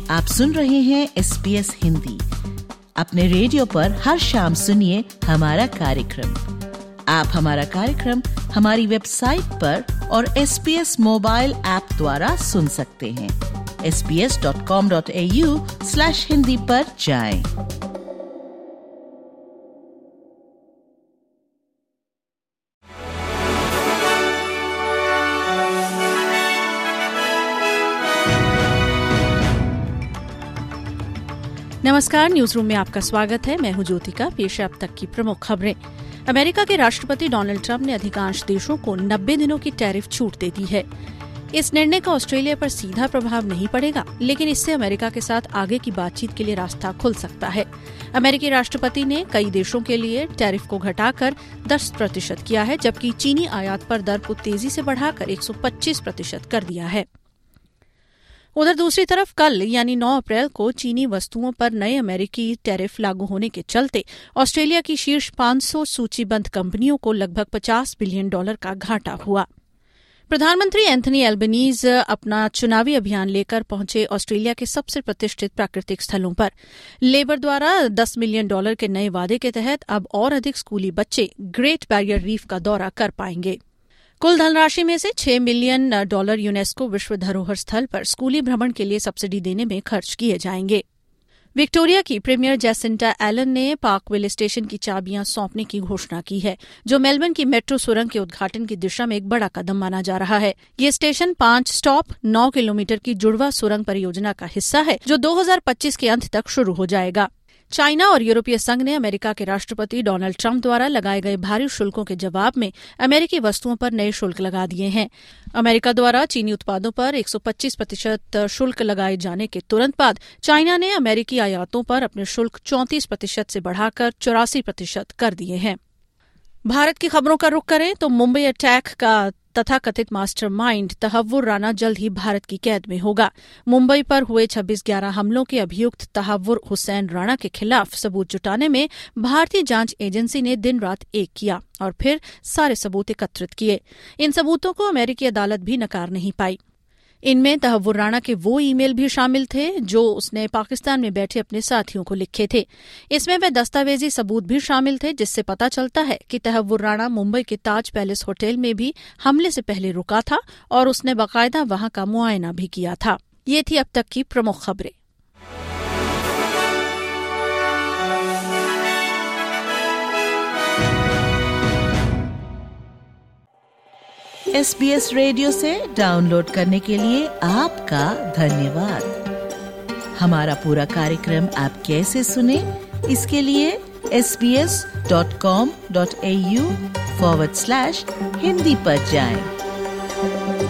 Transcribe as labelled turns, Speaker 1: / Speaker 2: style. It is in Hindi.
Speaker 1: आप सुन रहे हैं SBS हिंदी। अपने रेडियो पर हर शाम सुनिए हमारा कार्यक्रम। आप हमारा कार्यक्रम हमारी वेबसाइट पर और SBS मोबाइल ऐप द्वारा सुन सकते हैं। sbs.com.au/hindi पर जाएं।
Speaker 2: नमस्कार, न्यूज रूम में आपका स्वागत है। मैं हूं ज्योतिका। पेश है अब तक की प्रमुख खबरें। अमेरिका के राष्ट्रपति डोनाल्ड ट्रंप ने अधिकांश देशों को 90 दिनों की टैरिफ छूट दे दी है। इस निर्णय का ऑस्ट्रेलिया पर सीधा प्रभाव नहीं पड़ेगा, लेकिन इससे अमेरिका के साथ आगे की बातचीत के लिए रास्ता खुल सकता है। अमेरिकी राष्ट्रपति ने कई देशों के लिए टैरिफ को घटाकर 10% किया है, जबकि चीनी आयात पर दर को तेजी से बढ़ाकर 125% कर दिया है। उधर दूसरी तरफ कल यानी 9 अप्रैल को चीनी वस्तुओं पर नए अमेरिकी टैरिफ लागू होने के चलते ऑस्ट्रेलिया की शीर्ष 500 सूचीबद्ध कंपनियों को लगभग $50 बिलियन का घाटा हुआ। प्रधानमंत्री एंथनी एल्बनीज अपना चुनावी अभियान लेकर पहुंचे ऑस्ट्रेलिया के सबसे प्रतिष्ठित प्राकृतिक स्थलों पर। लेबर द्वारा $10 मिलियन के नए वादे के तहत अब और अधिक स्कूली बच्चे ग्रेट बैरियर रीफ का दौरा कर पाएंगे। कुल धनराशि में से $6 मिलियन यूनेस्को विश्व धरोहर स्थल पर स्कूली भ्रमण के लिए सब्सिडी देने में खर्च किए जाएंगे। विक्टोरिया की प्रीमियर जैसिंटा एलन ने पार्कविल स्टेशन की चाबियां सौंपने की घोषणा की है, जो मेलबर्न की मेट्रो सुरंग के उद्घाटन की दिशा में एक बड़ा कदम माना जा रहा है। ये स्टेशन 5 स्टॉप 9 किलोमीटर की जुड़वा सुरंग परियोजना का हिस्सा है, जो 2025 के अंत तक शुरू हो जाएगा। चाइना और यूरोपीय संघ ने अमेरिका के राष्ट्रपति डोनाल्ड ट्रंप द्वारा लगाए गए भारी शुल्कों के जवाब में अमेरिकी वस्तुओं पर नए शुल्क लगा दिए हैं। अमेरिका द्वारा चीनी उत्पादों पर 125% शुल्क लगाए जाने के तुरंत बाद चाइना ने अमेरिकी आयातों पर अपने शुल्क 34% से बढ़ाकर 84% कर दिए हैं। भारत की खबरों का रुख करें तो मुंबई अटैक का तथाकथित मास्टरमाइंड तहव्वुर राणा जल्द ही भारत की कैद में होगा। मुंबई पर हुए 26/11 हमलों के अभियुक्त तहव्वुर हुसैन राणा के खिलाफ सबूत जुटाने में भारतीय जांच एजेंसी ने दिन रात एक किया और फिर सारे सबूत एकत्रित किए। इन सबूतों को अमेरिकी अदालत भी नकार नहीं पाई। इनमें तहव्वुर राणा के वो ईमेल भी शामिल थे जो उसने पाकिस्तान में बैठे अपने साथियों को लिखे थे। इसमें वे दस्तावेजी सबूत भी शामिल थे, जिससे पता चलता है कि तहव्वुर राणा मुंबई के ताज पैलेस होटल में भी हमले से पहले रुका था और उसने बाकायदा वहां का मुआयना भी किया था। ये थी अब तक की प्रमुख खबरें।
Speaker 1: SBS रेडियो से डाउनलोड करने के लिए आपका धन्यवाद। हमारा पूरा कार्यक्रम आप कैसे सुने, इसके लिए sbs.com.au/hindi पर जाएं।